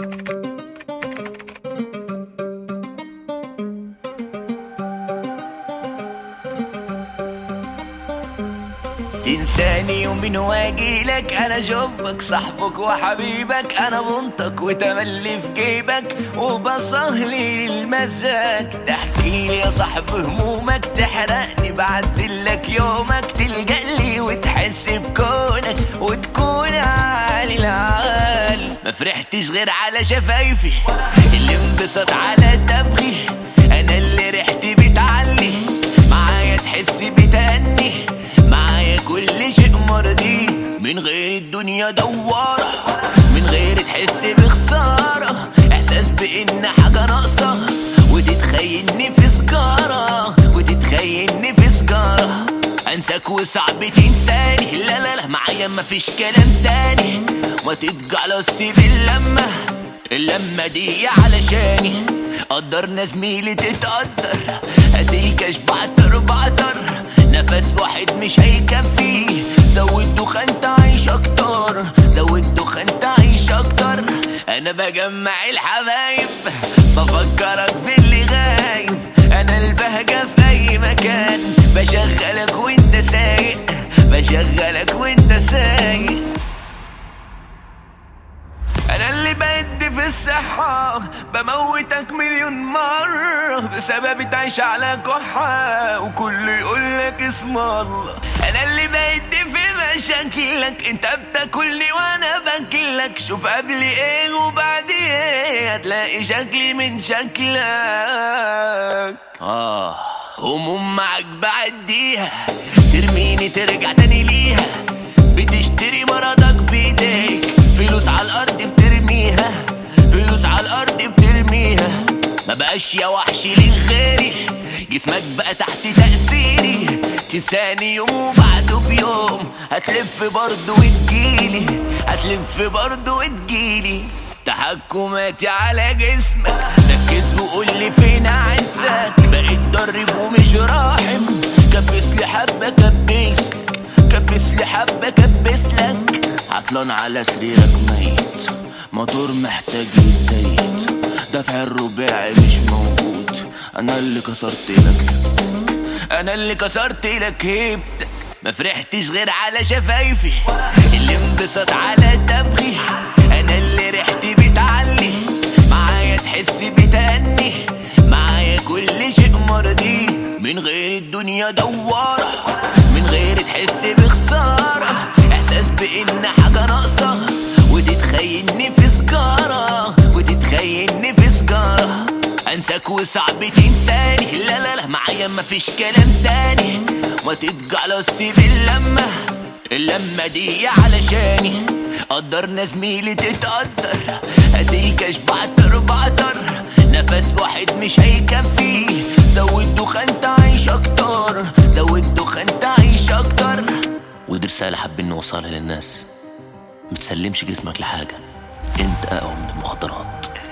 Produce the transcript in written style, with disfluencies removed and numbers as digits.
تنساني يومين واجيلك، انا جبك صاحبك وحبيبك، انا بنطك وتملي في جيبك وبصهلي للمزاج. تحكيلي يا صاحب همومك، تحرقني بعدلك يومك، تلجألي وتحس بكونك وتكون عالي العال. ما فرحتش غير على شفايفي اللي انبسط على دمغي، انا اللي ريحتي بتعلي معايا تحس بتأني، معايا كل شيء مرضي من غير الدنيا دوارة، من غير تحس بخسارة، احساس بان حاجة ناقصة وتتخيلني في سجارة، وتتخيلني في سجارة. انساك وصعب تنساني، لا لا لا معايا مفيش كلام تاني، ما تتجعلص اللمة دي علشاني. قدرنا زميلي تتقدر، هتلكش بعتر نفس واحد مش هيكفي، زود دخان تعيش اكتر، زود دخان تعيش اكتر. انا بجمع الحبايب بفكرك باللي غايب، انا البهجة في اي مكان، بشغلك وانت سايق، بشغلك وانت سايق. انا اللي بدي في الصحة بموتك مليون مرة، بسببي تعيش على كحة وكل يقولك اسم الله. انا اللي بدي في مشاكلك، انت بتاكلني وانا باكلك، شوف قبلي ايه وبعد ايه هتلاقي شكلي من شكلك. هموم معاك بعديها، ترميني ترجع تاني ليها، بتشتري مرضك بايديك، فلوس على الارض بترميها، فلوس على الارض بترميها. ما بقاش يا وحشي لغيري، جسمك بقى تحت تأثيري، تنساني يوم وبعده بيوم، هتلف برضه وتجيلي، هتلف برضه وتجيلي. تحكماتي على جسمك، ركز وقولي فين عزك، بقيت درب ومش راحم، كبسلي حبة كبسلي حبة كبسلك. عطلان على سريرك ميت، موتور محتاج يتزيت، دفع الرباعي مش موجود، انا اللي كسرت لك، انا اللي كسرت لك هيبتك. ما فرحتش غير على شفايفي اللي انبسط على دمغي، انا اللي ريحتي بتعلي معايا تحس بتأني، معايا كل شيء مرضي من غير الدنيا دوارة، من غير تحس بخسارة، احساس بان حاجة ناقصة وتتخيلني في سجارة، وتتخيلني في سجارة. انساك وصعب تنساني، لا لا لا معايا مفيش كلام تاني، ما تتجعلص اللمة دي علشاني. قدرنا زميلي تتقدر، هتلكش بعتر نفس واحد مش هيكفي، زود دخان تعيش اكتر، زود دخان تعيش اكتر. ودي رسالة حابين نوصلها للناس، متسلمش جسمك لحاجة، انت اقوى من المخدرات.